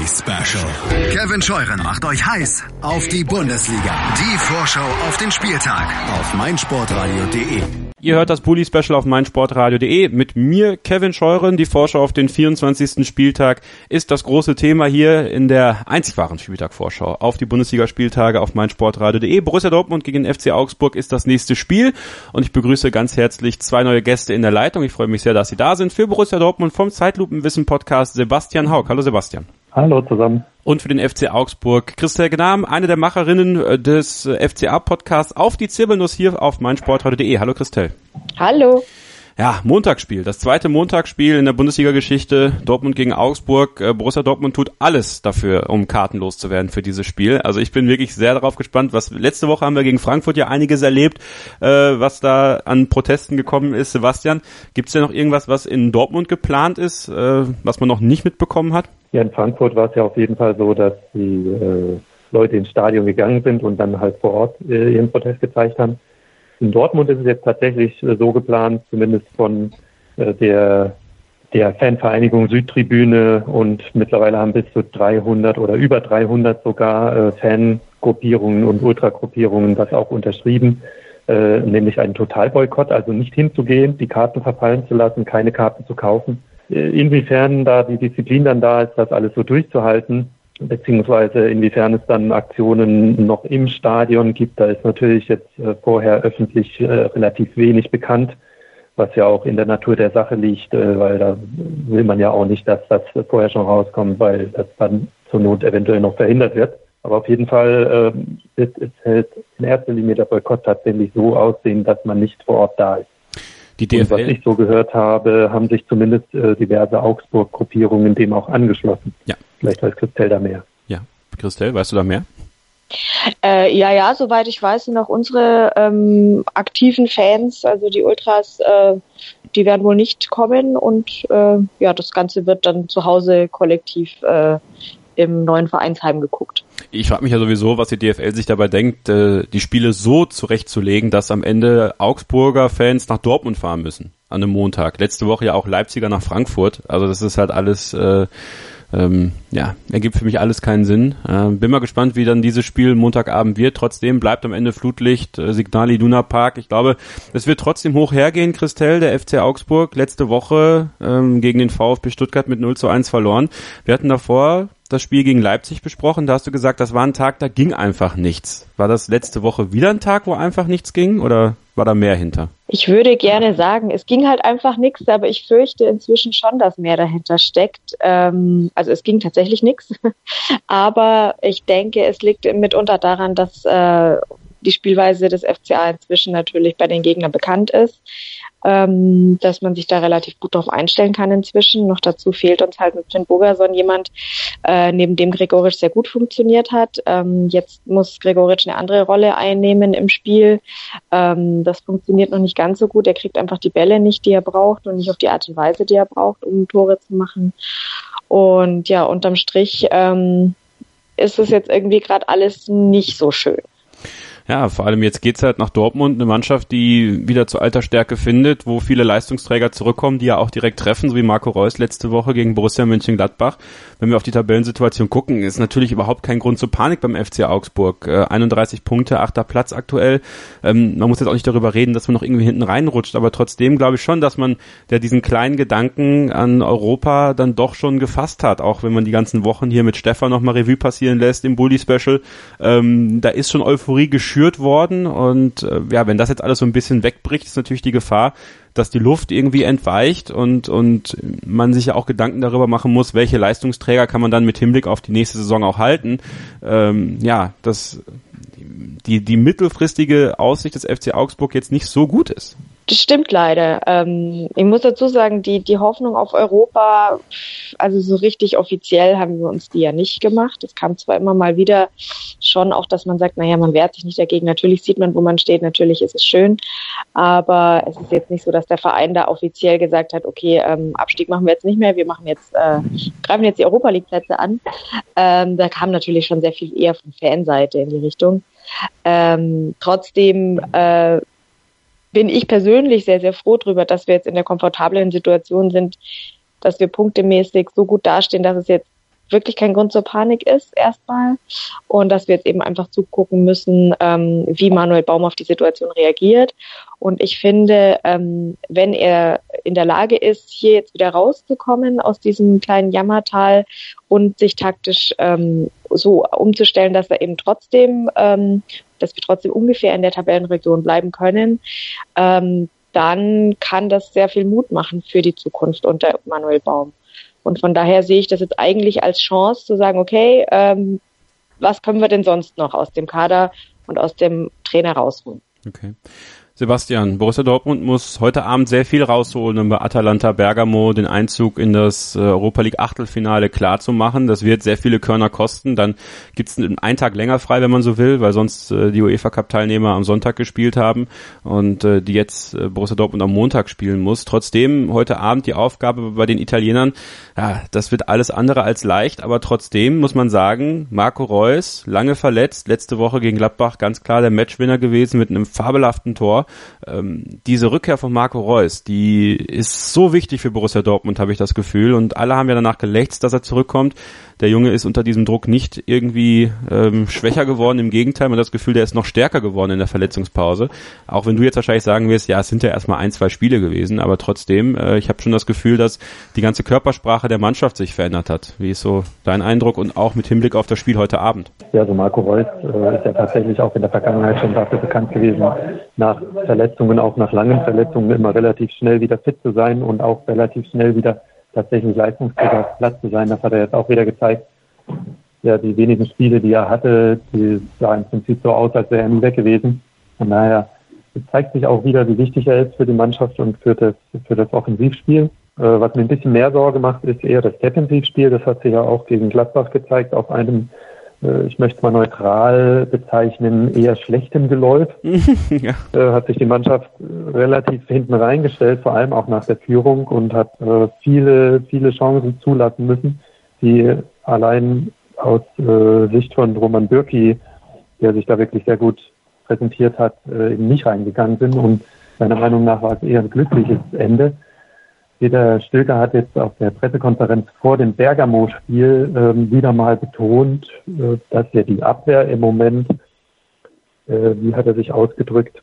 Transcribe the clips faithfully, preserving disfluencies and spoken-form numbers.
Bully Special. Kevin Scheuren macht euch heiß auf die Bundesliga. Die Vorschau auf den Spieltag auf meinsportradio punkt de. Ihr hört das Bully Special auf meinsportradio punkt de mit mir, Kevin Scheuren. Die Vorschau auf den vierundzwanzigsten Spieltag ist das große Thema hier in der einzig wahren Spieltag-Vorschau auf die Bundesliga-Spieltage auf meinsportradio punkt de. Borussia Dortmund gegen den F C Augsburg ist das nächste Spiel und ich begrüße ganz herzlich zwei neue Gäste in der Leitung. Ich freue mich sehr, dass sie da sind. Für Borussia Dortmund vom Zeitlupenwissen-Podcast Sebastian Haug. Hallo Sebastian. Hallo zusammen. Und für den F C Augsburg Christel Gnam, eine der Macherinnen des F C A-Podcasts auf die Zirbelnuss hier auf meinsportradio punkt de. Hallo Christel. Hallo. Ja, Montagsspiel, das zweite Montagsspiel in der Bundesliga-Geschichte, Dortmund gegen Augsburg. Äh, Borussia Dortmund tut alles dafür, um kartenlos zu werden für dieses Spiel. Also ich bin wirklich sehr darauf gespannt, was letzte Woche haben wir gegen Frankfurt ja einiges erlebt, äh, was da an Protesten gekommen ist. Sebastian, gibt es denn noch irgendwas, was in Dortmund geplant ist, äh, was man noch nicht mitbekommen hat? Ja, in Frankfurt war es ja auf jeden Fall so, dass die äh, Leute ins Stadion gegangen sind und dann halt vor Ort äh, ihren Protest gezeigt haben. In Dortmund ist es jetzt tatsächlich äh, so geplant, zumindest von äh, der der Fanvereinigung Südtribüne, und mittlerweile haben bis zu dreihundert oder über dreihundert sogar äh, Fangruppierungen und Ultragruppierungen das auch unterschrieben, äh, nämlich einen Totalboykott, also nicht hinzugehen, die Karten verfallen zu lassen, keine Karten zu kaufen. Inwiefern da die Disziplin dann da ist, das alles so durchzuhalten, beziehungsweise inwiefern es dann Aktionen noch im Stadion gibt, da ist natürlich jetzt äh, vorher öffentlich äh, relativ wenig bekannt, was ja auch in der Natur der Sache liegt, äh, weil da will man ja auch nicht, dass das vorher schon rauskommt, weil das dann zur Not eventuell noch verhindert wird. Aber auf jeden Fall äh, wird es halt in erster Linie der Boykott tatsächlich so aussehen, dass man nicht vor Ort da ist. Die D F L. Und was ich so gehört habe, haben sich zumindest äh, diverse Augsburg-Gruppierungen dem auch angeschlossen. Ja. Vielleicht weiß Christel da mehr. Ja, Christel, weißt du da mehr? Äh, ja, ja, soweit ich weiß, sind auch unsere ähm, aktiven Fans, also die Ultras, äh, die werden wohl nicht kommen und äh, ja, das Ganze wird dann zu Hause kollektiv äh, im neuen Vereinsheim geguckt. Ich frage mich ja sowieso, was die D F L sich dabei denkt, die Spiele so zurechtzulegen, dass am Ende Augsburger Fans nach Dortmund fahren müssen an einem Montag. Letzte Woche ja auch Leipziger nach Frankfurt. Also das ist halt alles, äh, ähm, ja, ergibt für mich alles keinen Sinn. Äh, bin mal gespannt, wie dann dieses Spiel Montagabend wird. Trotzdem bleibt am Ende Flutlicht, äh, Signal Iduna Park. Ich glaube, es wird trotzdem hoch hergehen, Christel, der F C Augsburg. Letzte Woche ähm, gegen den VfB Stuttgart mit null zu eins verloren. Wir hatten davor das Spiel gegen Leipzig besprochen, da hast du gesagt, das war ein Tag, da ging einfach nichts. War das letzte Woche wieder ein Tag, wo einfach nichts ging, oder war da mehr hinter? Ich würde gerne sagen, es ging halt einfach nichts, aber ich fürchte inzwischen schon, dass mehr dahinter steckt. Ähm, also es ging tatsächlich nichts, aber ich denke, es liegt mitunter daran, dass äh, die Spielweise des F C A inzwischen natürlich bei den Gegnern bekannt ist, ähm, dass man sich da relativ gut drauf einstellen kann inzwischen. Noch dazu fehlt uns halt mit Finn Bogerson jemand, äh, neben dem Gregoritsch sehr gut funktioniert hat. Ähm, jetzt muss Gregoritsch eine andere Rolle einnehmen im Spiel. Ähm, das funktioniert noch nicht ganz so gut. Er kriegt einfach die Bälle nicht, die er braucht, und nicht auf die Art und Weise, die er braucht, um Tore zu machen. Und ja, unterm Strich ähm, ist es jetzt irgendwie gerade alles nicht so schön. Ja, vor allem jetzt geht's halt nach Dortmund, eine Mannschaft, die wieder zur alter Stärke findet, wo viele Leistungsträger zurückkommen, die ja auch direkt treffen, so wie Marco Reus letzte Woche gegen Borussia Mönchengladbach. Wenn wir auf die Tabellensituation gucken, ist natürlich überhaupt kein Grund zur Panik beim F C Augsburg. Äh, einunddreißig Punkte, achter Platz aktuell. Ähm, man muss jetzt auch nicht darüber reden, dass man noch irgendwie hinten reinrutscht, aber trotzdem glaube ich schon, dass man der diesen kleinen Gedanken an Europa dann doch schon gefasst hat, auch wenn man die ganzen Wochen hier mit Stefan nochmal Revue passieren lässt im Bully Special. Ähm, da ist schon Euphorie geschürt worden, und äh, ja, wenn das jetzt alles so ein bisschen wegbricht, ist natürlich die Gefahr, dass die Luft irgendwie entweicht und und man sich ja auch Gedanken darüber machen muss, welche Leistungsträger kann man dann mit Hinblick auf die nächste Saison auch halten. Ähm, ja, dass die die mittelfristige Aussicht des F C Augsburg jetzt nicht so gut ist. Das stimmt leider. Ähm, ich muss dazu sagen, die, die Hoffnung auf Europa, also so richtig offiziell haben wir uns die ja nicht gemacht. Es kam zwar immer mal wieder schon auch, dass man sagt, naja, man wehrt sich nicht dagegen. Natürlich sieht man, wo man steht. Natürlich ist es schön. Aber es ist jetzt nicht so, dass der Verein da offiziell gesagt hat, okay, ähm, Abstieg machen wir jetzt nicht mehr. Wir machen jetzt, äh, greifen jetzt die Europa-League-Plätze an. Ähm, da kam natürlich schon sehr viel eher von Fanseite in die Richtung. Ähm, trotzdem, äh, bin ich persönlich sehr, sehr froh drüber, dass wir jetzt in der komfortablen Situation sind, dass wir punktemäßig so gut dastehen, dass es jetzt wirklich kein Grund zur Panik ist erstmal und dass wir jetzt eben einfach zugucken müssen, ähm, wie Manuel Baum auf die Situation reagiert. Und ich finde, ähm, wenn er in der Lage ist, hier jetzt wieder rauszukommen aus diesem kleinen Jammertal und sich taktisch ähm, so umzustellen, dass er eben trotzdem, ähm, dass wir trotzdem ungefähr in der Tabellenregion bleiben können, ähm, dann kann das sehr viel Mut machen für die Zukunft unter Manuel Baum. Und von daher sehe ich das jetzt eigentlich als Chance zu sagen, okay, ähm, was können wir denn sonst noch aus dem Kader und aus dem Trainer rausholen? Okay. Sebastian, Borussia Dortmund muss heute Abend sehr viel rausholen, um bei Atalanta Bergamo den Einzug in das Europa League Achtelfinale klar zu machen. Das wird sehr viele Körner kosten. Dann gibt's einen Tag länger frei, wenn man so will, weil sonst die UEFA Cup Teilnehmer am Sonntag gespielt haben und die jetzt Borussia Dortmund am Montag spielen muss. Trotzdem heute Abend die Aufgabe bei den Italienern, ja, das wird alles andere als leicht, aber trotzdem muss man sagen, Marco Reus, lange verletzt, letzte Woche gegen Gladbach ganz klar der Matchwinner gewesen mit einem fabelhaften Tor. Ähm, diese Rückkehr von Marco Reus, die ist so wichtig für Borussia Dortmund, habe ich das Gefühl. Und alle haben ja danach gelächzt, dass er zurückkommt. Der Junge ist unter diesem Druck nicht irgendwie ähm, schwächer geworden. Im Gegenteil, man hat das Gefühl, der ist noch stärker geworden in der Verletzungspause. Auch wenn du jetzt wahrscheinlich sagen wirst, ja, es sind ja erstmal ein, zwei Spiele gewesen. Aber trotzdem, äh, ich habe schon das Gefühl, dass die ganze Körpersprache der Mannschaft sich verändert hat. Wie ist so dein Eindruck und auch mit Hinblick auf das Spiel heute Abend? Ja, also Marco Reus äh, ist ja tatsächlich auch in der Vergangenheit schon dafür bekannt gewesen, nach Verletzungen, auch nach langen Verletzungen immer relativ schnell wieder fit zu sein und auch relativ schnell wieder tatsächlich leistungsfähig auf Platz zu sein. Das hat er jetzt auch wieder gezeigt. Ja, die wenigen Spiele, die er hatte, die sah im Prinzip so aus, als wäre er nie weg gewesen. Von daher zeigt sich auch wieder, wie wichtig er ist für die Mannschaft und für das, für das Offensivspiel. Äh, was mir ein bisschen mehr Sorge macht, ist eher das Defensivspiel. Das hat sich ja auch gegen Gladbach gezeigt, auf einem, äh, ich möchte es mal neutral bezeichnen, eher schlechtem Geläuf. ja. äh, hat sich die Mannschaft relativ hinten reingestellt, vor allem auch nach der Führung und hat äh, viele, viele Chancen zulassen müssen, die allein aus äh, Sicht von Roman Bürki, der sich da wirklich sehr gut präsentiert hat, äh, eben nicht reingegangen sind. Und meiner Meinung nach war es eher ein glückliches Ende. Peter Stöger hat jetzt auf der Pressekonferenz vor dem Bergamo-Spiel äh, wieder mal betont, äh, dass ja die Abwehr im Moment, äh, wie hat er sich ausgedrückt,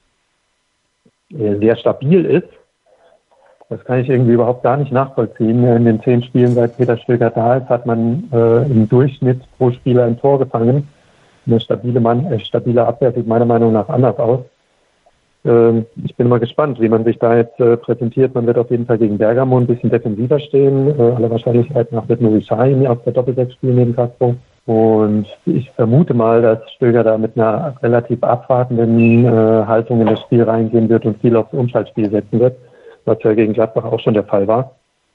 äh, sehr stabil ist. Das kann ich irgendwie überhaupt gar nicht nachvollziehen. In den zehn Spielen, seit Peter Stöger da ist, hat man äh, im Durchschnitt pro Spieler ein Tor gefangen. Eine stabile, Mann, äh, stabile Abwehr sieht meiner Meinung nach anders aus. Ähm, ich bin mal gespannt, wie man sich da jetzt äh, präsentiert. Man wird auf jeden Fall gegen Bergamo ein bisschen defensiver stehen. Äh, aller Wahrscheinlichkeit nach wird Nuri Sahin auf der Doppelsechs spielen neben Castro. Und ich vermute mal, dass Stöger da mit einer relativ abwartenden äh, Haltung in das Spiel reingehen wird und viel aufs Umschaltspiel setzen wird, was ja gegen Gladbach auch schon der Fall war.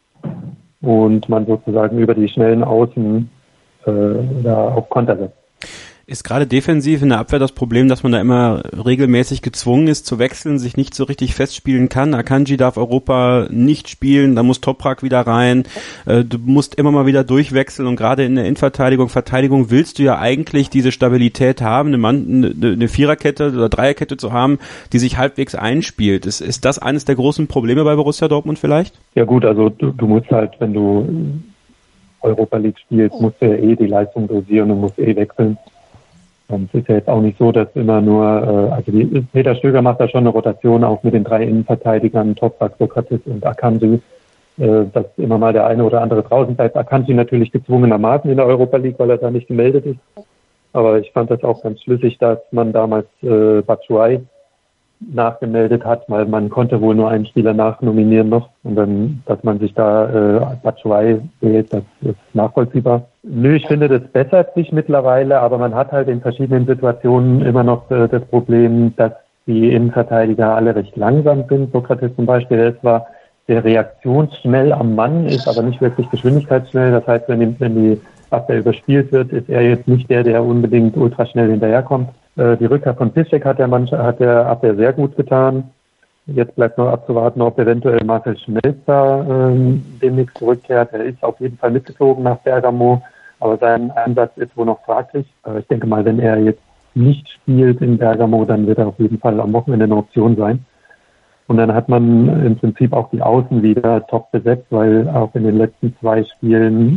Und man sozusagen über die schnellen Außen äh, da auf Konter setzt. Ist gerade defensiv in der Abwehr das Problem, dass man da immer regelmäßig gezwungen ist zu wechseln, sich nicht so richtig festspielen kann. Akanji darf Europa nicht spielen, da muss Toprak wieder rein. Äh, du musst immer mal wieder durchwechseln und gerade in der Innenverteidigung, Verteidigung willst du ja eigentlich diese Stabilität haben, eine, Mann, eine, eine Viererkette oder Dreierkette zu haben, die sich halbwegs einspielt. Ist, ist das eines der großen Probleme bei Borussia Dortmund vielleicht? Ja gut, also du, du musst halt, wenn du Europa League spielst, musst du ja eh die Leistung dosieren und musst eh wechseln. Es ist ja jetzt auch nicht so, dass immer nur, also die, Peter Stöger macht da schon eine Rotation auch mit den drei Innenverteidigern, Toprak, Sokratis und Akanji, dass immer mal der eine oder andere draußen bleibt. Akanji natürlich gezwungenermaßen in der Europa League, weil er da nicht gemeldet ist. Aber ich fand das auch ganz schlüssig, dass man damals äh, Batshuayi nachgemeldet hat, weil man konnte wohl nur einen Spieler nachnominieren noch und dann, dass man sich da äh, Batshuayi wählt, das ist nachvollziehbar. Nö, ich finde, das bessert sich mittlerweile, aber man hat halt in verschiedenen Situationen immer noch äh, das Problem, dass die Innenverteidiger alle recht langsam sind. Sokratis zum Beispiel, der ist zwar sehr reaktionsschnell am Mann, ist aber nicht wirklich geschwindigkeitsschnell. Das heißt, wenn die, wenn die Abwehr überspielt wird, ist er jetzt nicht der, der unbedingt ultraschnell hinterherkommt. Äh, die Rückkehr von Piszczek hat der, Mann, hat der Abwehr sehr gut getan. Jetzt bleibt noch abzuwarten, ob eventuell Marcel Schmelzer ähm, demnächst zurückkehrt. Er ist auf jeden Fall mitgeflogen nach Bergamo, aber sein Einsatz ist wohl noch fraglich. Äh, ich denke mal, wenn er jetzt nicht spielt in Bergamo, dann wird er auf jeden Fall am Wochenende eine Option sein. Und dann hat man im Prinzip auch die Außen wieder top besetzt, weil auch in den letzten zwei Spielen hat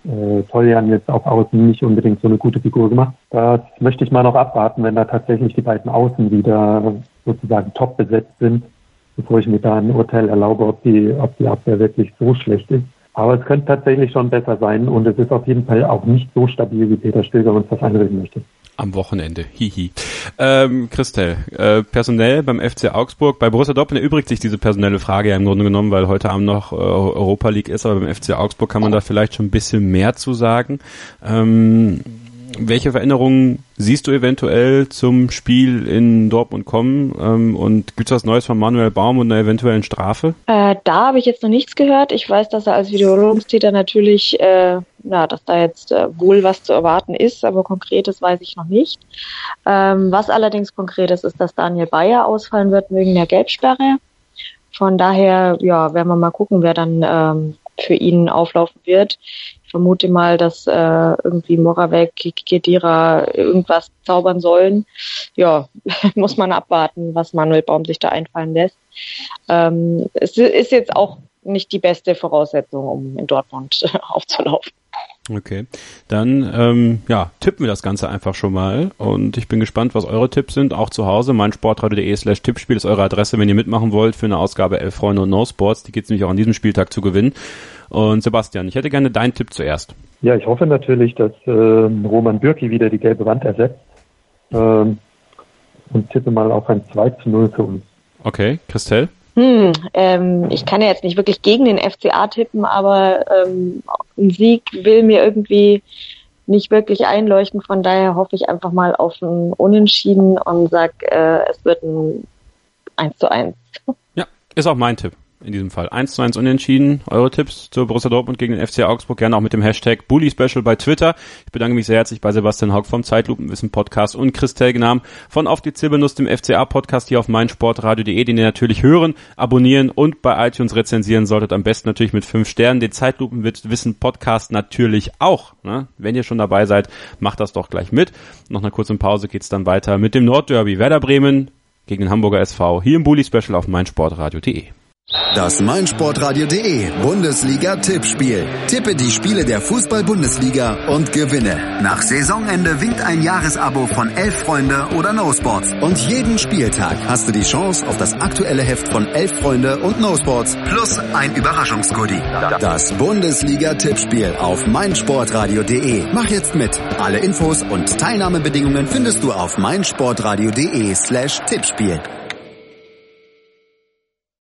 äh, Toljan jetzt auf Außen nicht unbedingt so eine gute Figur gemacht. Das möchte ich mal noch abwarten, wenn da tatsächlich die beiden Außen wieder sozusagen top besetzt sind, bevor ich mir da ein Urteil erlaube, ob die, ob die Abwehr wirklich so schlecht ist. Aber es könnte tatsächlich schon besser sein und es ist auf jeden Fall auch nicht so stabil, wie Peter Stöger uns das einreden möchte. Am Wochenende, hihi. Ähm, Christel, äh, personell beim F C Augsburg, bei Borussia Dortmund erübrigt sich diese personelle Frage ja im Grunde genommen, weil heute Abend noch äh, Europa League ist, aber beim F C Augsburg kann man da vielleicht schon ein bisschen mehr zu sagen. Ähm, welche Veränderungen siehst du eventuell zum Spiel in Dortmund kommen? Ähm, und gibt es was Neues von Manuel Baum und einer eventuellen Strafe? Äh, da habe ich jetzt noch nichts gehört. Ich weiß, dass er als Wiederholungstäter natürlich, äh, na, dass da jetzt äh, wohl was zu erwarten ist, aber Konkretes weiß ich noch nicht. Ähm, was allerdings konkret ist, ist, dass Daniel Bayer ausfallen wird wegen der Gelbsperre. Von daher, ja, werden wir mal gucken, wer dann ähm, für ihn auflaufen wird. Ich vermute mal, dass äh, irgendwie Moravec, Khedira irgendwas zaubern sollen. Ja, muss man abwarten, was Manuel Baum sich da einfallen lässt. Ähm, es ist jetzt auch nicht die beste Voraussetzung, um in Dortmund aufzulaufen. Okay, dann ähm, ja, tippen wir das Ganze einfach schon mal und ich bin gespannt, was eure Tipps sind, auch zu Hause. meinsportradio.de slash Tippspiel ist eure Adresse, wenn ihr mitmachen wollt für eine Ausgabe elf Freunde und No Sports. Die geht es nämlich auch an diesem Spieltag zu gewinnen. Und Sebastian, ich hätte gerne deinen Tipp zuerst. Ja, ich hoffe natürlich, dass äh, Roman Bürki wieder die gelbe Wand ersetzt ähm, und tippe mal auf ein zwei zu null für uns. Okay, Christel? Hm, ähm, ich kann ja jetzt nicht wirklich gegen den F C A tippen, aber ähm, ein Sieg will mir irgendwie nicht wirklich einleuchten. Von daher hoffe ich einfach mal auf ein Unentschieden und sag, äh, es wird ein eins zu eins. Ja, ist auch mein Tipp. In diesem Fall eins zu eins unentschieden. Eure Tipps zur Borussia Dortmund gegen den F C Augsburg gerne auch mit dem Hashtag Bully Special bei Twitter. Ich bedanke mich sehr herzlich bei Sebastian Haug vom Zeitlupenwissen Podcast und Christel Gnam von Auf die Zirbelnuss, dem F C A Podcast hier auf meinsportradio.de, den ihr natürlich hören, abonnieren und bei iTunes rezensieren solltet. Am besten natürlich mit fünf Sternen. Den Zeitlupenwissen Podcast natürlich auch. Ne? Wenn ihr schon dabei seid, macht das doch gleich mit. Nach einer kurzen Pause geht's dann weiter mit dem Nordderby Werder Bremen gegen den Hamburger S V hier im Bully Special auf meinsportradio.de. Das meinsportradio.de Bundesliga-Tippspiel. Tippe die Spiele der Fußball-Bundesliga und gewinne. Nach Saisonende winkt ein Jahresabo von elf Freunde oder No Sports. Und jeden Spieltag hast du die Chance auf das aktuelle Heft von elf Freunde und No Sports plus ein Überraschungsgoodie. Das Bundesliga-Tippspiel auf meinsportradio.de. Mach jetzt mit. Alle Infos und Teilnahmebedingungen findest du auf meinsportradio.de slash Tippspiel.